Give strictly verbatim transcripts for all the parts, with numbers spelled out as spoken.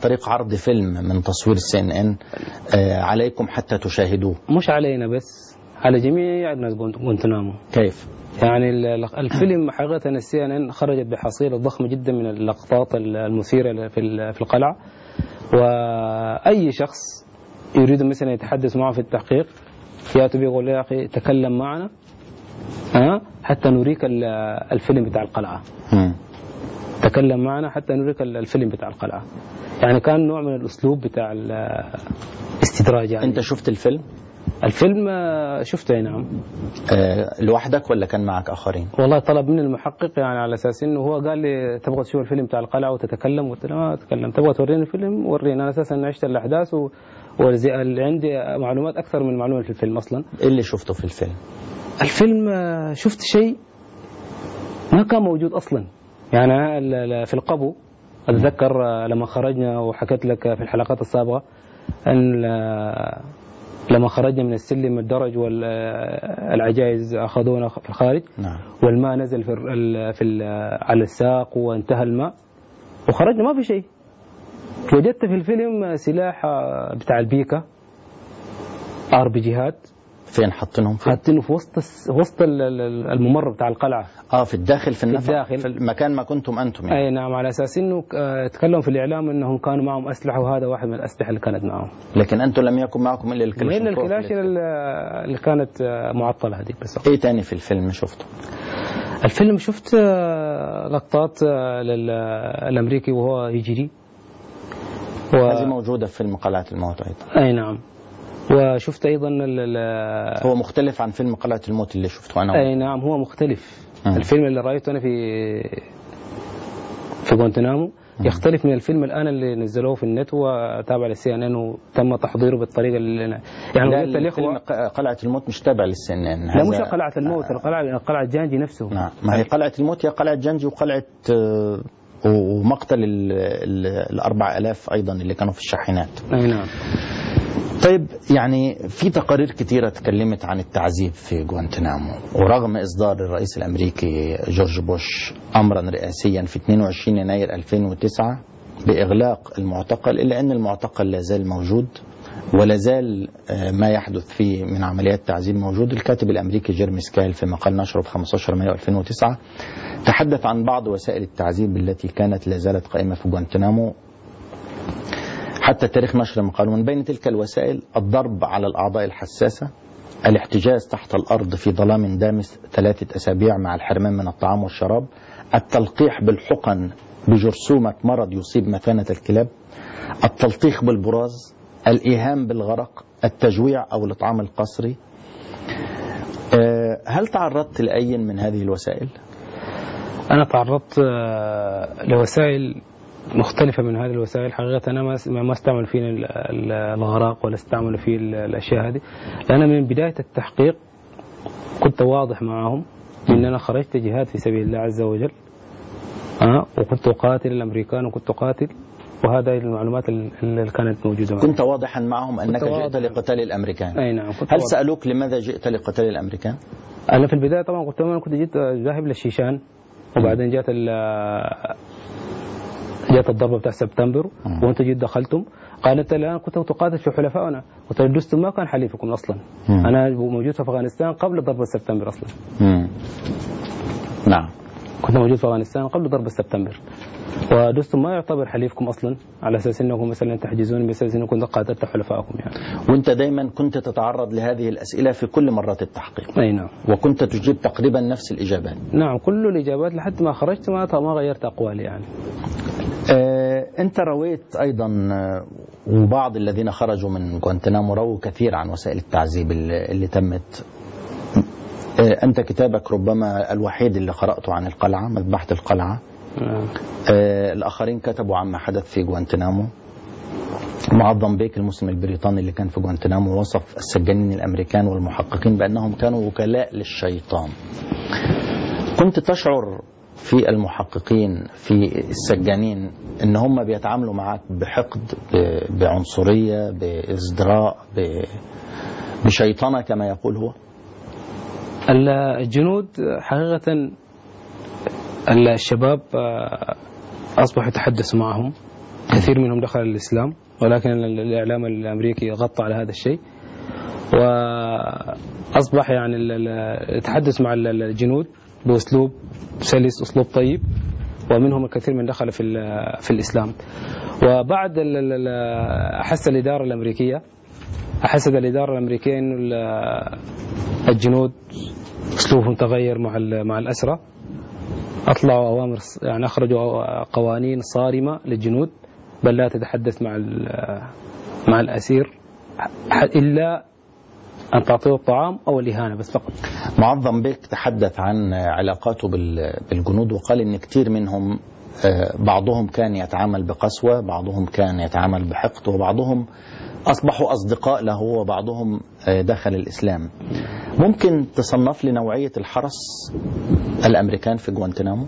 طريق عرض فيلم من تصوير سي إن إن عليكم حتى تشاهدوه. مش علينا بس، على جميع الناس غوانتنامو. كيف؟ يعني الفيلم حقيقة السي إن إن خرجت بحصيلة ضخمة جدا من اللقطات المثيرة في في القلعة، وأي شخص يريد مثلا يتحدث معه في التحقيق يأتي بيقول يا أخي تكلم معنا ها حتى نريك الفيلم بتاع القلعة. م. تكلم معنا حتى نريك الفيلم بتاع القلعة. يعني كان نوع من الأسلوب بتاع الاستدراج. يعني أنت شفت الفيلم؟ الفيلم شفته نعم. أه لوحدك ولا كان معك آخرين؟ والله طلب مني المحقق يعني على أساس إنه هو قال لي تبغى تشوف الفيلم بتاع القلعة وتتكلم، قلت له ما أتكلم، تبغى توريني الفيلم وريني، أنا أساسا عشت الأحداث و... وعندي معلومات أكثر من معلومات في الفيلم أصلا. إيه اللي شفته في الفيلم؟ الفيلم شفت شيء ما كان موجود أصلا. يعني في القبو أتذكر لما خرجنا وحكيت لك في الحلقات السابقة أن لما خرجنا من السلم الدرج والعجائز أخذونا في الخارج. نعم. والماء نزل في, ال في ال على الساق وانتهى الماء وخرجنا ما في شيء. وجدت في الفيلم سلاح بتاع البيكا ار بي جيهات. فين حاطينهم؟ حاطينه في وسط وسط الممر بتاع القلعة. اه في الداخل في النفق، في الداخل في المكان ما كنتم انتم يعني. اي نعم، على اساس انه تكلموا في الاعلام انهم كانوا معهم اسلحه وهذا واحد من الاسلحه اللي كانت معهم. لكن انتم لم يكن معكم الا الكلاشين. الا الكلاشين اللي كانت معطله هذيك بس. ايه تاني في الفيلم شفته؟ الفيلم شفت لقطات للامريكي وهو يجري. و... هذه موجوده في فيلم قلعه الموت ايضا. اي نعم. وشفت ايضا هو مختلف عن فيلم قلعة الموت اللي شفته انا. اي نعم هو مختلف. م. الفيلم اللي رايته انا في في غوانتنامو يختلف من الفيلم الان اللي نزلوه في النت وتابع للسي ان ان وتم تحضيره بالطريقه اللي أنا يعني لا فيلم قلعة الموت مش تابع للسي ان ان. لا مش قلعة الموت، القلعة قلعة جانجي نفسه. نعم ما هي قلعة الموت هي قلعة جانجي وقلعة ومقتل الأربع آلاف أيضا اللي كانوا في الشاحنات. أي نعم. طيب يعني في تقارير كثيرة تكلمت عن التعذيب في غوانتنامو، ورغم إصدار الرئيس الأمريكي جورج بوش أمرا رئاسيا في اثنين وعشرين يناير ألفين وتسعة بإغلاق المعتقل، إلا أن المعتقل لا زال موجود ولا زال ما يحدث فيه من عمليات تعذيب موجود. الكاتب الأمريكي جيرمي سكايل في مقال نشره في خمسة عشر مايو ألفين وتسعة تحدث عن بعض وسائل التعذيب التي كانت لا زالت قائمة في غوانتنامو حتى تاريخ نشر المقال. ومن بين تلك الوسائل الضرب على الأعضاء الحساسة، الاحتجاز تحت الأرض في ظلام دامس ثلاثة أسابيع مع الحرمان من الطعام والشراب، التلقيح بالحقن بجرثومة مرض يصيب مثانة الكلاب، التلطيخ بالبراز، الإيهام بالغرق، التجويع أو الإطعام القسري. هل تعرضت لأي من هذه الوسائل؟ أنا تعرضت لوسائل مختلفة من هذه الوسائل. حقيقة أنا ما استعمل فيه الغراق ولا استعمل فيه الأشياء هذه، لأن من بداية التحقيق كنت واضح معهم إن أنا خرجت جهاد في سبيل الله عز وجل. أه وكنت أقاتل الأمريكان وكنت أقاتل، وهذه المعلومات اللي كانت موجودة معهم. كنت واضحا معهم أنك جئت لقتال الأمريكان. أي نعم. هل واضح. سألوك لماذا جئت لقتال الأمريكان؟ أنا في البداية طبعا قلت لهم أنا كنت جيت ذاهب للشيشان، وبعدين جات جات الضربة بتاع سبتمبر وانت جيت دخلتم. قال انت الان كنت تقاتل في حلفائنا، قلت له دستم ما كان حليفكم اصلا. مم. انا موجود في افغانستان قبل ضربة سبتمبر اصلا. مم. نعم كنت موجود في افغانستان قبل ضربة سبتمبر، ودستم ما يعتبر حليفكم اصلا على اساس انكم مثلا تحجزون باساس انكم قاتلت حلفائكم يعني. وانت دائما كنت تتعرض لهذه الاسئله في كل مرات التحقيق. اي نعم. وكنت تجيب تقريبا نفس الاجابات. نعم كل الاجابات لحد ما خرجت ما ما غيرت اقوالي يعني. آه انت رويت ايضا وبعض الذين خرجوا من غوانتنامو رووا كثير عن وسائل التعذيب اللي, اللي تمت. آه انت كتابك ربما الوحيد اللي قراته عن القلعه، مذبحه القلعه. نعم. آه الآخرين كتبوا عما حدث في غوانتنامو. معظم بيك المسلم البريطاني اللي كان في غوانتنامو وصف السجانين الأمريكان والمحققين بأنهم كانوا وكلاء للشيطان. كنت تشعر في المحققين في السجانين ان هم بيتعاملوا معك بحقد، بعنصرية، بازدراء، بشيطنة كما يقول هو؟ الجنود حقيقة الشباب أصبحوا يتحدثوا معهم كثير منهم دخل الإسلام، ولكن الإعلام الأمريكي غطى على هذا الشيء، وأصبح يعني التحدث مع الجنود بأسلوب سلس، أسلوب طيب، ومنهم الكثير من دخل في في الإسلام. وبعد أحس الإدارة الأمريكية أحست الإدارة الأمريكية إنه الجنود أسلوبهم تغير مع مع الأسرى، أطلعوا أوامر، يعني أخرجوا قوانين صارمة للجنود، بل لا تتحدث مع مع الأسير إلا أن تعطيه الطعام أو الإهانة بس فقط. معظم بيك تحدث عن علاقاته بالجنود، وقال إن كثير منهم بعضهم كان يتعامل بقسوة، بعضهم كان يتعامل بحقد، وبعضهم أصبحوا أصدقاء له، وبعضهم دخل الإسلام. ممكن تصنف لي نوعية الحرس الأمريكان في غوانتنامو؟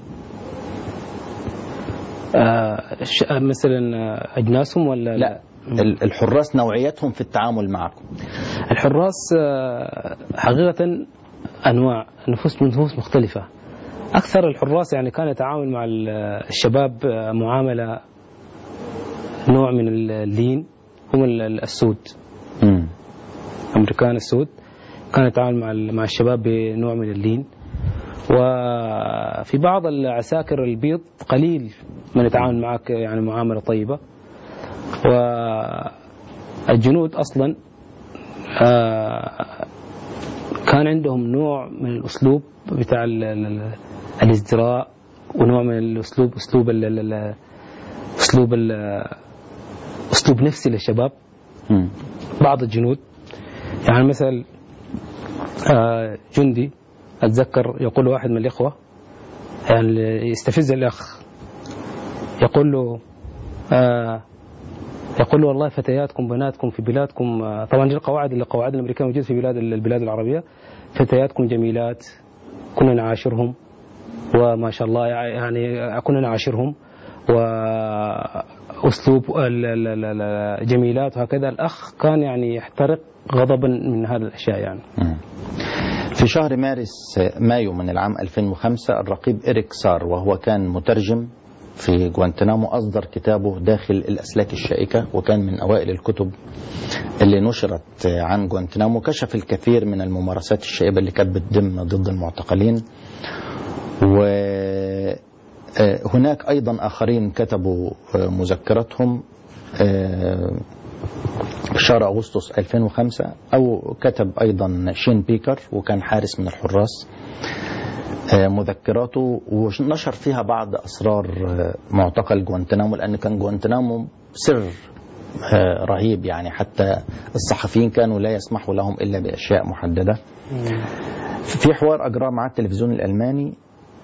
آه مثلا أجناسهم ولا لا الحراس نوعيتهم في التعامل معكم. الحراس حقيقة أنواع، نفوس من نفوس مختلفة. أكثر الحراس يعني كان يتعامل مع الشباب معاملة نوع من اللين، هم السود، أمريكان السود، كان يتعامل مع مع الشباب بنوع من اللين. وفي بعض العساكر البيض قليل من يتعامل معك يعني معاملة طيبة. والجنود أصلا كان عندهم نوع من الأسلوب بتاع الازدراء، ونوع من الأسلوب أسلوب ال أسلوب ال أسلوب نفسي للشباب. بعض الجنود يعني مثلا جندي أتذكر يقول واحد من الإخوة، يعني يستفز الأخ، يقول له آه يقول له والله فتياتكم بناتكم في بلادكم، طبعا دي القواعد اللي قواعد الأمريكية موجودة في بلاد البلاد العربية، فتياتكم جميلات كنا نعاشرهم، وما شاء الله يعني كنا نعاشرهم، وأسلوب جميلات وهكذا. الأخ كان يعني يحترق غضبا من هذه الأشياء يعني. في شهر مارس مايو من العام ألفين وخمسة الرقيب إريك سار، وهو كان مترجم في غوانتنامو، أصدر كتابه داخل الأسلاك الشائكة، وكان من أوائل الكتب اللي نشرت عن غوانتنامو. كشف الكثير من الممارسات الشائبة اللي كانت بتتم ضد المعتقلين. وهناك أيضا آخرين كتبوا مذكراتهم شهر أغسطس ألفين وخمسة، أو كتب أيضا شين بيكر، وكان حارس من الحراس، مذكراته ونشر فيها بعض أسرار معتقل غوانتنامو، لأن كان غوانتنامو سر رهيب، يعني حتى الصحفيين كانوا لا يسمحوا لهم إلا بأشياء محددة. في حوار أجراه مع التلفزيون الألماني،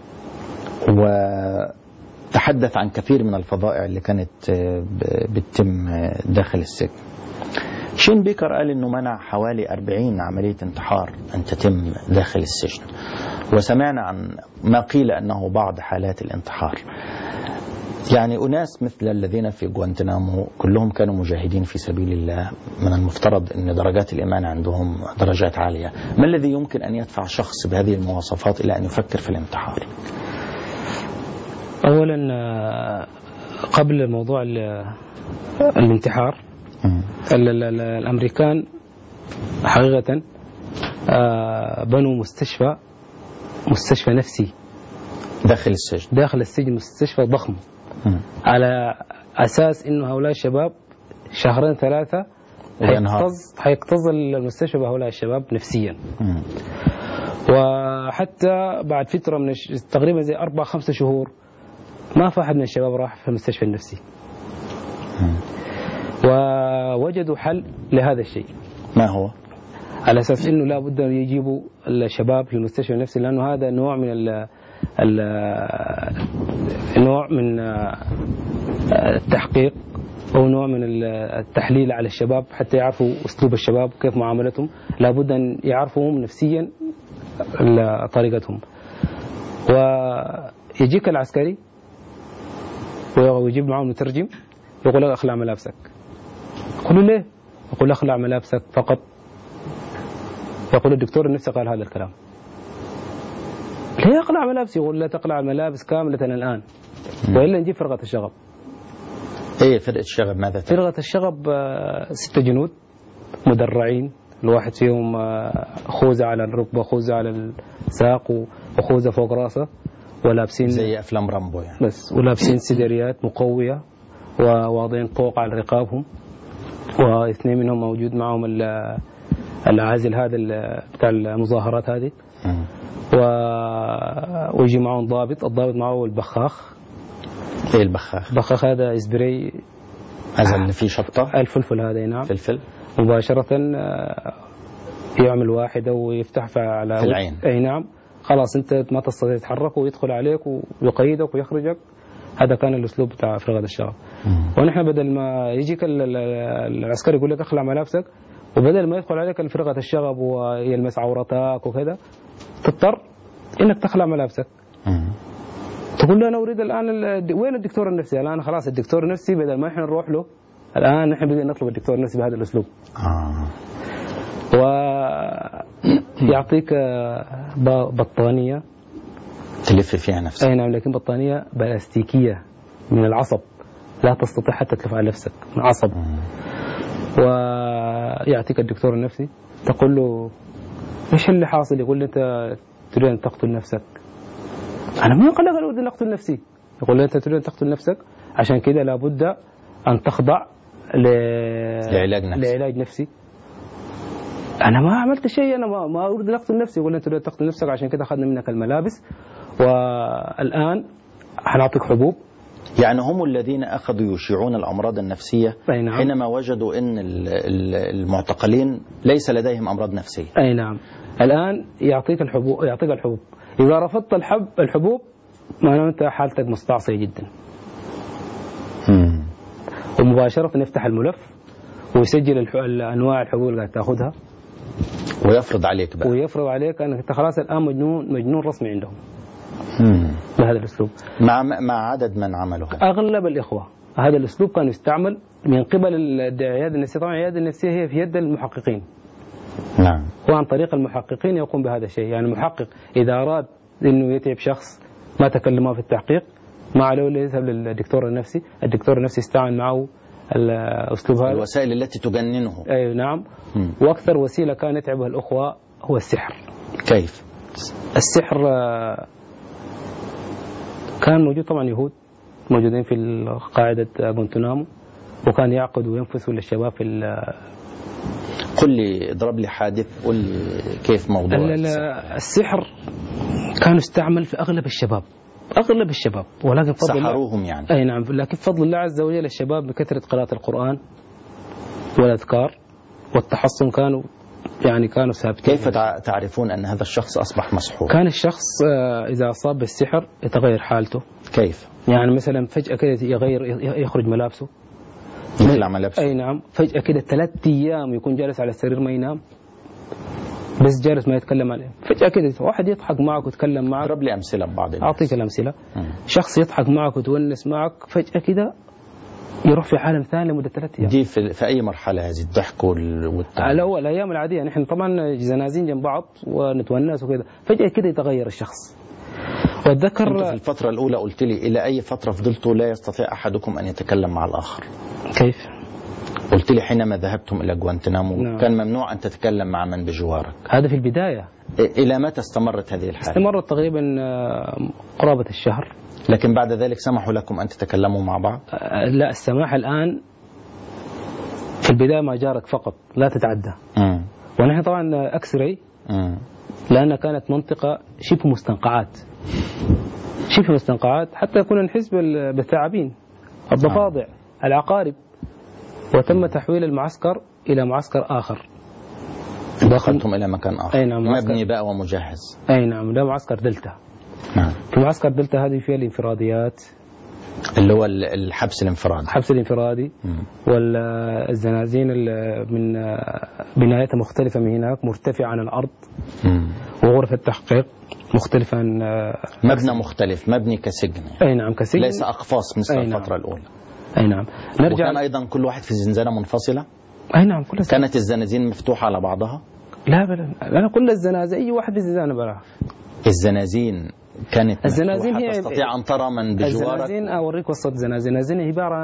وتحدث عن كثير من الفظائع اللي كانت بتتم داخل السجن. شين بيكر قال إنه منع حوالي أربعين عملية انتحار أن تتم داخل السجن، وسمعنا عن ما قيل أنه بعض حالات الانتحار. يعني أناس مثل الذين في غوانتنامو كلهم كانوا مجاهدين في سبيل الله، من المفترض أن درجات الإيمان عندهم درجات عالية. ما الذي يمكن أن يدفع شخص بهذه المواصفات إلى أن يفكر في الانتحار؟ أولا قبل موضوع الانتحار، الأمريكان حقيقة بنوا مستشفى مستشفى نفسي داخل السجن داخل السجن مستشفى ضخم، م. على أساس إنه هؤلاء الشباب شهرين ثلاثة هيكتظ هيكتظ المستشفى بهؤلاء الشباب نفسيا. م. وحتى بعد فترة من تقريبا زي أربع خمسة شهور ما في أحد من الشباب راح في المستشفى النفسي. م. ووجدوا حل لهذا الشيء. ما هو؟ على أساس إنه لا بد أن يجيبوا الشباب في المستشفى النفسي، لأنه هذا نوع من ال نوع من التحقيق أو نوع من التحليل على الشباب، حتى يعرفوا أسلوب الشباب كيف معاملتهم. لا بد أن يعرفوهم نفسيا طريقتهم. ويجيك العسكري ويجيب معه مترجم، يقول له أخلع ملابسك. يقول له ليه؟ يقول له أخلع ملابسك فقط. يقول الدكتور النفسي قال هذا الكلام. ليه أقلع ملابسي؟ يقول لا تقلع الملابس كاملة الآن، وإلا نجيب فرقة الشغب. ايه فرقة الشغب ماذا تعني؟ فرقة الشغب ستة جنود مدرعين، الواحد فيهم خوذة على الركبة، خوذة على الساق، وخوذة فوق راسه، ولابسين زي افلام رامبو يعني. بس ولابسين سدريات مقوية، وواضعين طوق على رقابهم، واثنين منهم موجود معهم العازل هذا بتاع المظاهرات هذه، و... ويجي معهم ضابط، الضابط معه البخاخ. ايه البخاخ؟ البخاخ هذا اسبراي، هذا اللي فيه شطة، الفلفل هذا. نعم، فلفل مباشرة يعمل واحدة ويفتح على في العين. اي نعم، خلاص انت ما تستطيع تتحرك، ويدخل عليك ويقيدك ويخرجك. هذا كان الاسلوب بتاع فرقة الشغب. ونحن بدل ما يجيك العسكري يقول لك اخلع ملابسك، وبدل ما يدخل عليك فرقة الشغب ويلمس عورتك وكذا، تضطر انك تخلع ملابسك. تقول له انا اريد الان ال... وين الدكتور النفسي؟ الان خلاص الدكتور النفسي بدل ما احنا نروح له، الان نحن بدنا نطلب الدكتور النفسي بهذا الاسلوب. آه. ويعطيك بطانية تلف فيها نفسك. اي نعم، لكن بطانية بلاستيكية من العصب، لا تستطيع حتى تلف على نفسك من عصب. ويعطيك الدكتور النفسي، تقول له ايش اللي حاصل؟ يقول لي انت تريد ان تقتل نفسك. انا ما قال لك انا اريد ان اقتل نفسي. يقول لي انت تريد ان تقتل نفسك، عشان كده لابد ان تخضع ل... لعلاج نفسي. لعلاج نفسي. انا ما عملت شيء، انا ما, ما اريد ان اقتل نفسي. يقول لي انت تريد تقتل نفسك، عشان كده اخذنا منك الملابس، والان حنعطيك حبوب. يعني هم الذين أخذوا يشيعون الأمراض النفسية نعم. حينما وجدوا أن المعتقلين ليس لديهم أمراض نفسية. أي نعم. الآن يعطيك الحبوب، يعطيك الحبوب. إذا رفضت الحب الحبوب معناه أنت حالتك مستعصية جدا. مم. ومباشرة نفتح الملف ويسجل أنواع الحبوب اللي تأخذها، ويفرض عليك بقى. ويفرض عليك أنك أنت خلاص الآن مجنون مجنون رسمي عندهم. مم. بهذا الأسلوب. مع مع عدد من عملوا هذا؟ أغلب الإخوة هذا الأسلوب كان يستعمل من قبل العيادة النفسية. طبعا العيادة النفسية هي في يد المحققين. نعم. وعن طريق المحققين يقوم بهذا الشيء. يعني المحقق إذا أراد إنه يتعب شخص ما تكلمه في التحقيق، ما عليه إلا يذهب للدكتور النفسي، الدكتور النفسي يستعمل معه الأسلوب هذا، الوسائل التي تجننه. أي نعم. م. وأكثر وسيلة كان يتعبها الأخوة هو السحر. كيف؟ السحر كان موجود، طبعا يهود موجودين في قاعدة غوانتنامو، وكان يعقد وينفسوا للشباب في قل لي، اضرب لي حادث، قل لي كيف موضوع السحر. السحر كان يستعمل في أغلب الشباب، أغلب الشباب، ولكن فضل سحروهم يعني. أي نعم، لكن فضل الله عز وجل الشباب بكثرة قراءة القرآن والأذكار والتحصن كانوا يعني كانوا ثابتين. كيف تعرفون أن هذا الشخص أصبح مسحور؟ كان الشخص إذا أصاب بالسحر يتغير حالته. كيف؟ يعني مثلا فجأة كده يغير، يخرج ملابسه، يخلع ملابسه. أي نعم. فجأة كده ثلاث أيام يكون جالس على السرير ما ينام، بس جالس ما يتكلم عليه. فجأة كده واحد يضحك معك ويتكلم معك. اضرب لي أمثلة ببعض الناس. أعطيك الأمثلة. م. شخص يضحك معك وتونس معك، فجأة كده يروح في عالم ثاني لمدة ثلاث أيام. دي في, في أي مرحلة هذه الضحك والتعامل؟ على أول الأيام العادية، نحن طبعا زنازين جنب بعض ونتونس وكذا، فجأة كده يتغير الشخص. واتذكر في الفترة الأولى قلت لي إلى أي فترة فضلتوا لا يستطيع أحدكم أن يتكلم مع الآخر؟ كيف؟ قلت لي حينما ذهبتم إلى غوانتنامو نعم. كان ممنوع أن تتكلم مع من بجوارك. هذا في البداية. إلى متى استمرت هذه الحالة؟ استمرت تقريبا قرابة الشهر. لكن بعد ذلك سمحوا لكم أن تتكلموا مع بعض؟ لا، السماح الآن في البداية ما جارك فقط، لا تتعدى. م. ونحن طبعا أكسري، لأنها كانت منطقة شبه مستنقعات، شبه مستنقعات، حتى كنا نحس بالثعابين، الضفادع، آه. العقارب. وتم تحويل المعسكر إلى معسكر آخر. دخلتم إلى مكان آخر. أي نعم، مبني بقى ومجهز. أي نعم، ده معسكر دلتا. نعم. في معسكر دلتا هذه فيها الانفراديات، اللي هو الحبس الانفرادي. الحبس الانفرادي. والزنازين من بنايتها مختلفة من هناك، مرتفعة عن الأرض. مم. وغرفة التحقيق مختلفة عن مبنى مختلف، مبني كسجن. أي نعم، كسجن، ليس أقفاص مثل نعم. الفترة الأولى. أي نعم. نرجع. وكان أيضا كل واحد في زنزانة منفصلة. أي نعم، كل الزنازين. كانت الزنازين مفتوحة على بعضها؟ لا بلا، أنا كل الزنازين أي واحد في زنزانة بلا. الزنازين كانت الزنازين هي تستطيع أن ترى من بجوارك. الزنازين أوريك وسط الزنازين. الزنازين عبارة عن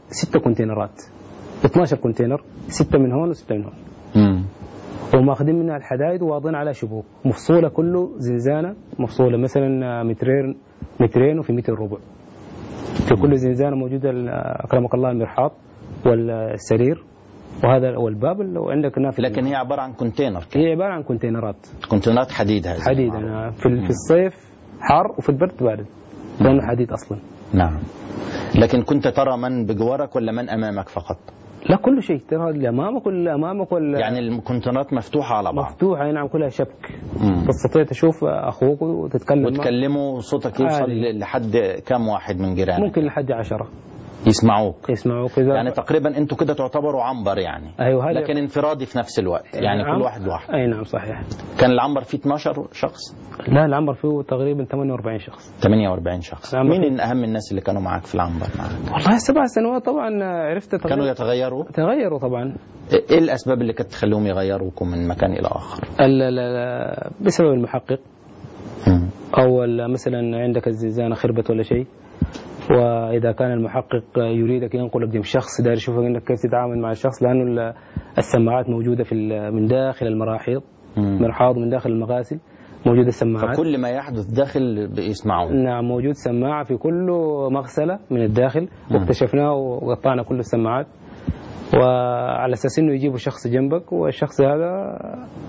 ستة كونتينرات، اثناشر كونتينر، ستة من هون وستة من هون. امم وماخذين منها الحدائد وواضعين على شبوك مفصولة، كله زنزانة مفصولة مثلا مترين مترين وفي متر ربع. في كل زنزانة موجودة أكرمك الله المرحاض والسرير وهذا والباب وعندك نافذة. لكن هي عبارة عن كونتينر كده. هي عبارة عن كونتينرات كونتينرات حديد. هذه حديد. أنا في, في الصيف حار وفي البرد بارد لأنه حديد أصلا. نعم. لكن كنت ترى من بجوارك ولا من أمامك فقط؟ لا، كل شيء ترى اللي أمامك واللي أمامك ولا يعني الكونتينرات مفتوحة على بعض. مفتوحة نعم، كلها شبك. تستطيع تشوف أخوك وتتكلم وتكلمه صوتك يوصل آه. لحد كم واحد من جيرانك؟ ممكن لحد عشرة يسمعوك. يسمعوك يعني تقريبا انتوا كده تعتبروا عنبر يعني. أيوة، لكن انفرادي في نفس الوقت يعني نعم. كل واحد لوحده. اي نعم صحيح. كان العنبر فيه اثناشر شخص؟ لا، العنبر فيه تقريبا ثمانية وأربعين شخص. ثمانية وأربعين شخص. مين اهم الناس اللي كانوا معك في العنبر معك؟ والله سبع سنوات طبعا عرفت تغير. كانوا يتغيروا؟ تغيروا طبعا. ايه الاسباب اللي كانت تخليهم يغيروكم من مكان الى اخر؟ لا لا، بسبب المحقق. م. او مثلا عندك الزنزانة خربت ولا شيء، وإذا كان المحقق يريدك ينقلك جنب شخص داير يشوفك إنك كيف تتعامل مع الشخص، لأنه السماعات موجودة في من داخل المراحيض، مرحاض من داخل المغاسل موجودة السماعات. فكل ما يحدث داخل بيسمعون. نعم، موجود سماعة في كل مغسلة من الداخل، واكتشفناه وقطعنا كل السماعات، وعلى أساس إنه يجيبوا شخص جنبك والشخص هذا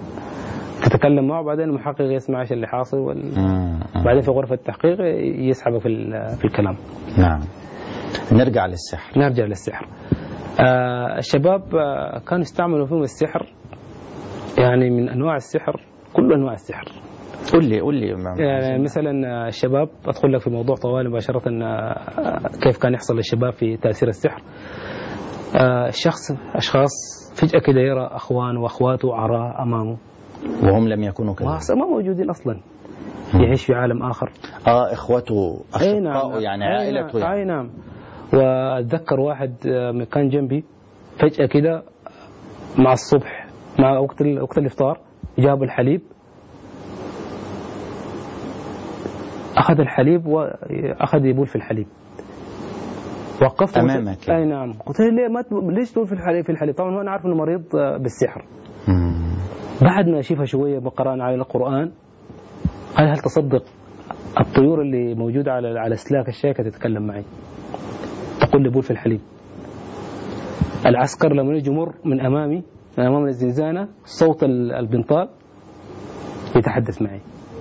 تتكلم معه، بعدين المحقق يسمع ايش اللي حاصل وال... بعدين في غرفة التحقيق يسحبه في في الكلام. نعم. نرجع للسحر. نرجع للسحر. آه الشباب آه كانوا يستعملوا فيهم السحر، يعني من انواع السحر كل انواع السحر. قل لي قل لي يعني مثلا الشباب، ادخل لك في موضوع طوال مباشرة. آه كيف كان يحصل للشباب في تأثير السحر. آه الشخص اشخاص فجأة كده يرى اخوان واخواته عراء امامه وهم لم يكونوا كذلك، ما موجودين أصلا، يعيش في عالم آخر. آه إخوته أشقاء نعم. يعني عائلته يعني. أي نعم. وأتذكر واحد كان جنبي فجأة كده مع الصبح مع وقت وقت الإفطار جاب الحليب، أخذ الحليب وأخذ يبول في الحليب. وقفت أمامك. أي نعم. قلت له ليه ما ليش تقول في الحليب في الحليب؟ طبعا هو أنا عارف إنه مريض بالسحر. مم. بعد ما أشوفها شوية بقرأنا على القرآن، قال هل تصدق الطيور اللي موجودة على على سلاك الشيكة تتكلم معي، تقول لي بول في الحليب. العسكر لما يجي يمر من أمامي من أمام الزنزانة صوت البنطال يتحدث معي.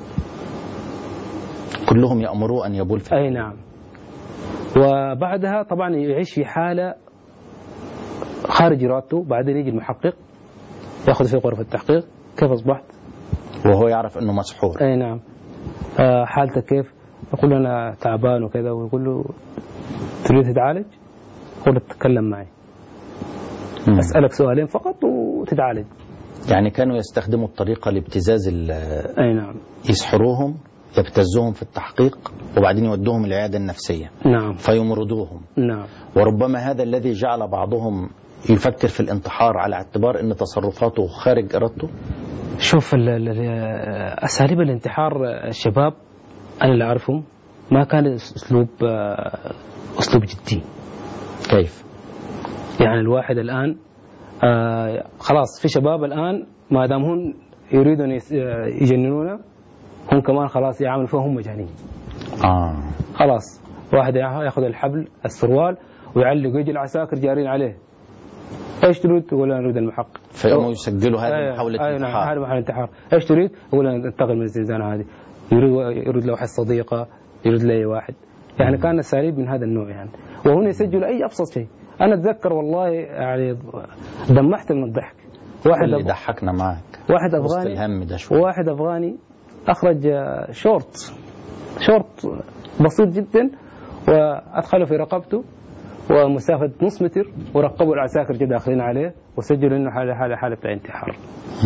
كلهم يأمروا أن يبول في الحليب. أي نعم. وبعدها طبعا يعيش في حالة خارج إرادته، بعدين يجي المحقق يأخذ في غرفة التحقيق، كيف أصبحت؟ وهو يعرف أنه مسحور. أي نعم. آه حالتك كيف؟ يقول له أنا تعبان وكذا، ويقول له تريد تتعالج؟ يقول له تتكلم معي. مم. أسألك سؤالين فقط وتتعالج. يعني كانوا يستخدموا الطريقة لابتزاز ال أي نعم. يسحروهم، يبتزوهم في التحقيق، وبعدين يودوهم العيادة النفسية. نعم. فيمرضوهم. نعم. وربما هذا الذي جعل بعضهم يفكر في الانتحار على اعتبار أن تصرفاته خارج إرادته. شوف أساليب الانتحار الشباب أنا اللي أعرفهم ما كان أسلوب أسلوب جدي. كيف؟ يعني الواحد الآن خلاص في شباب الآن ما دام هم يريدون يجننونا، هم كمان خلاص يعملوا فيهم مجانين. آه. خلاص واحد ياخذ الحبل السروال ويعلق يجي العساكر جارين عليه. ايش تريد؟ يقول انا اريد المحقق. فيقوموا يسجلوا هذه محاولة انتحار. نعم هذه محاولة انتحار. ايش تريد؟ يقول انا انتقل من الزنزانة هذه. يريد يريد له واحد صديقة، يريد له واحد. يعني كان الساليب من هذا النوع يعني. وهنا يسجل اي ابسط شيء. انا اتذكر والله يعني دمحت من الضحك. واحد اللي أب... ضحكنا معك. واحد افغاني. الهم ده شوي. واحد افغاني اخرج شورت شورت بسيط جدا وادخله في رقبته ومسافة نص متر، ورقبوا العساكر جدا داخلين عليه وسجلوا انه حاله حاله حاله بتاع انتحار.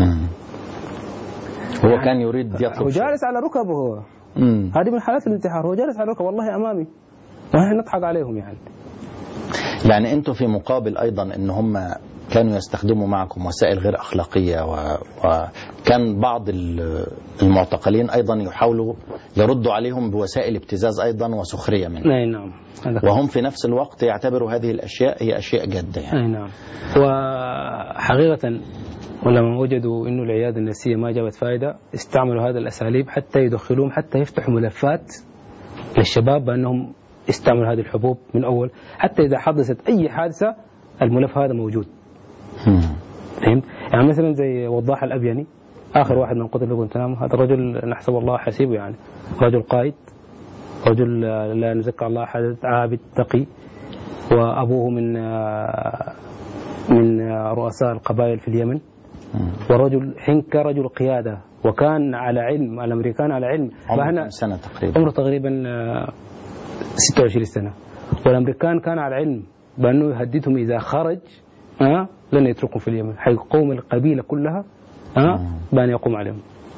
هو يعني كان يريد يطلب. هو جالس على ركبه هو. هذه من حالات الانتحار، هو جالس على ركبه والله امامي ونحن نضحك عليهم يعني. يعني انتم في مقابل ايضا ان هم كانوا يستخدموا معكم وسائل غير اخلاقيه، و... وكان بعض المعتقلين ايضا يحاولوا يردوا عليهم بوسائل ابتزاز أيضا وسخرية منهم. أي نعم. وهم في نفس الوقت يعتبروا هذه الأشياء هي أشياء جادة يعني. أي نعم. وحقيقة ولما وجدوا إنه العيادة النفسية ما جابت فائدة استعملوا هذه الأساليب حتى يدخلوهم، حتى يفتحوا ملفات للشباب بأنهم استعملوا هذه الحبوب من أول، حتى إذا حدثت أي حادثة الملف هذا موجود. فهمت؟ يعني مثلا زي وضاح الأبيني آخر واحد من قتل في غوانتنامو، هذا الرجل نحسب الله حسيبه، يعني رجل قائد، رجل لا نزكى الله أحد، عابد تقي، وأبوه من من رؤساء القبائل في اليمن، ورجل حنكة رجل قيادة، وكان على علم، الأمريكان على علم. عمره سنة تقريبا؟ عمره تقريبا ستة وعشرين سنة، والأمريكان كان على علم بأنه يهددهم إذا خرج أه لن يتركهم في اليمن، حيقوم القبيلة كلها أه بأن يقوم عليهم.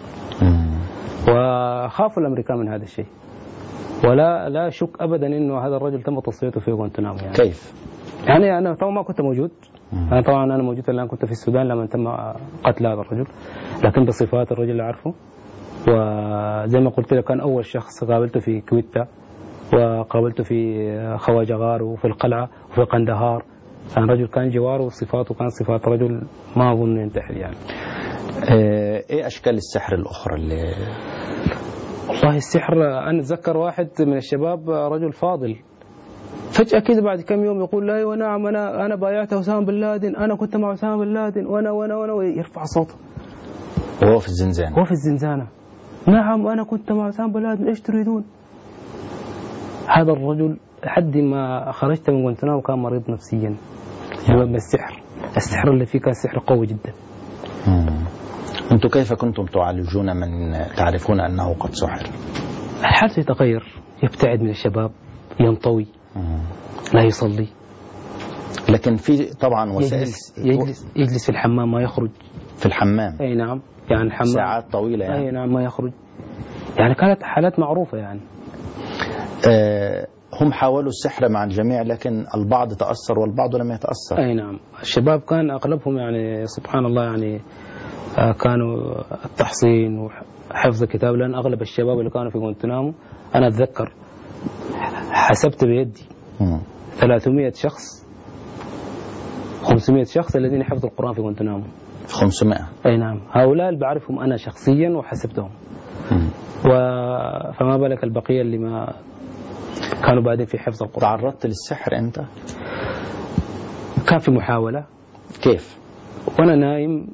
وخافوا الأمريكان من هذا الشيء، ولا لا شك أبدا إنه هذا الرجل تم تصفيته في غوانتنامو. يعني كيف؟ يعني أنا طبعا ما كنت موجود، أنا طبعا أنا موجود الآن، كنت في السودان لما تم قتل هذا الرجل، لكن بصفات الرجل اللي أعرفه. وزي ما قلت لك كان أول شخص قابلته في كويتا، وقابلته في خواجة غار، وفي القلعة، وفي قندهار. كان رجل كان جواره وصفاته كان صفات رجل ما أظن ينتحل يعني. إيه أشكال السحر الأخرى اللي والله السحر أنا أتذكر واحد من الشباب رجل فاضل فجأة كده بعد كم يوم يقول لا ونعم أنا أنا بايعت أسامة بن لادن، أنا كنت مع أسامة بن لادن، وأنا وأنا وأنا ويرفع صوته وهو في الزنزانة. هو في الزنزانة نعم أنا كنت مع أسامة بن لادن، إيش تريدون؟ هذا الرجل لحد ما خرجت من غوانتنامو كان مريض نفسيا بسبب السحر. السحر اللي فيه كان سحر قوي جدا. أنتم كيف كنتم تعالجون من تعرفون أنه قد سحر؟ حالته يتغير، يبتعد من الشباب، ينطوي، لا يصلي. لكن في طبعا وسائل يجلس, يجلس, يجلس في الحمام ما يخرج. في الحمام؟ أي نعم، يعني الحمام ساعات طويلة يعني. أي نعم ما يخرج، يعني كانت حالات معروفة يعني. أه هم حاولوا السحر مع الجميع لكن البعض تأثر والبعض لم يتأثر. أي نعم، الشباب كان أغلبهم يعني سبحان الله يعني كانوا التحصين وحفظ الكتاب، لأن أغلب الشباب اللي كانوا في غوانتنامو أنا أتذكر حسبت بيدي ثلاثمائة شخص خمسمائة شخص الذين حفظوا القرآن في غوانتنامو. خمسمائة؟ أي نعم، هؤلاء اللي بعرفهم أنا شخصيا وحسبتهم. و... فما بالك البقية اللي ما كانوا بعدين في حفظ القرآن. تعرضت للسحر أنت؟ كان في محاولة. كيف؟ وأنا نايم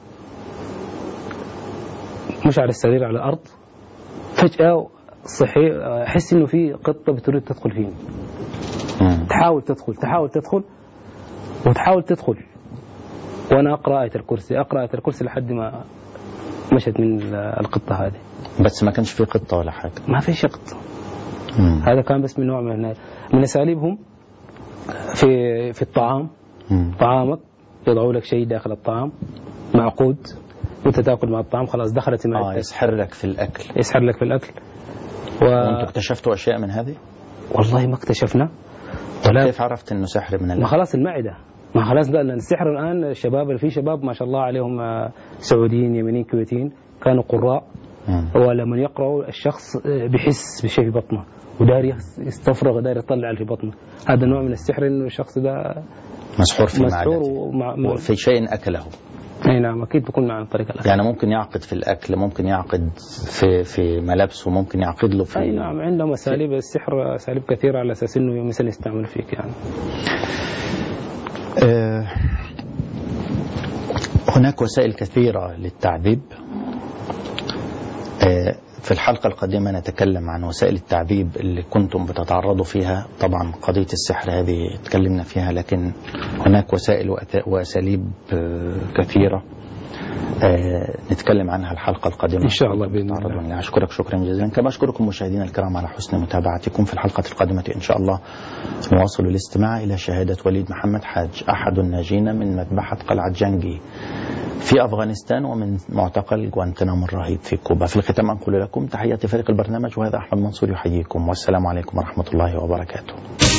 مش على السرير على الأرض، فجأة صحي أحس إنه في قطة بتريد تدخل فيني. تحاول تدخل تحاول تدخل وتحاول تدخل، وأنا أقرأ آية الكرسي أقرأ آية الكرسي لحد ما مشت من القطة هذه. بس ما كانش في قطة ولا حاجة؟ ما في شيء قطة. هذا كان بس من نوع من من أساليبهم في في الطعام. مم. طعامك يضعوا لك شيء داخل الطعام معقود وانت تاكل مع الطعام، خلاص دخلت معك. اه يسحر لك في الاكل. يسحر لك في الاكل. و... وانتوا اكتشفتوا اشياء من هذه؟ والله ما اكتشفنا. ولا كيف عرفت انه سحر من الاكل؟ ما خلاص المعده، ما خلاص لان السحر الان الشباب في شباب ما شاء الله عليهم سعوديين يمنيين كويتيين كانوا قراء. مم. ولما يقرأوا الشخص بيحس بشيء في بطنه وداري يستفرغ داري يطلع اللي في بطنه. هذا نوع من السحر انه الشخص ده مسحور في مسحور ومع... وفي شيء اكله. اي نعم اكيد بيكون عن طريق الاكل. يعني ممكن يعقد في الاكل، ممكن يعقد في في ملابسه، ممكن يعقد له في. اي نعم عندهم اساليب السحر اساليب كثيره على اساس انه مثلا يستعمل فيك يعني. أه هناك وسائل كثيره للتعذيب. أه في الحلقة القادمة نتكلم عن وسائل التعذيب اللي كنتم بتتعرضوا فيها. طبعا قضية السحر هذه تكلمنا فيها، لكن هناك وسائل وأساليب كثيرة نتكلم عنها الحلقة القادمة إن شاء الله بإذن الله. أشكرك شكرا جزيلا، كما أشكركم مشاهدينا الكرام على حسن متابعتكم. في الحلقة القادمة إن شاء الله نواصل الاستماع إلى شهادة وليد محمد حاج أحد الناجين من مذبحة قلعة جانجي في أفغانستان ومن معتقل غوانتنامو الرهيب في كوبا. في الختام أنقل لكم تحياتي فريق البرنامج، وهذا أحمد منصور يحييكم، والسلام عليكم ورحمة الله وبركاته.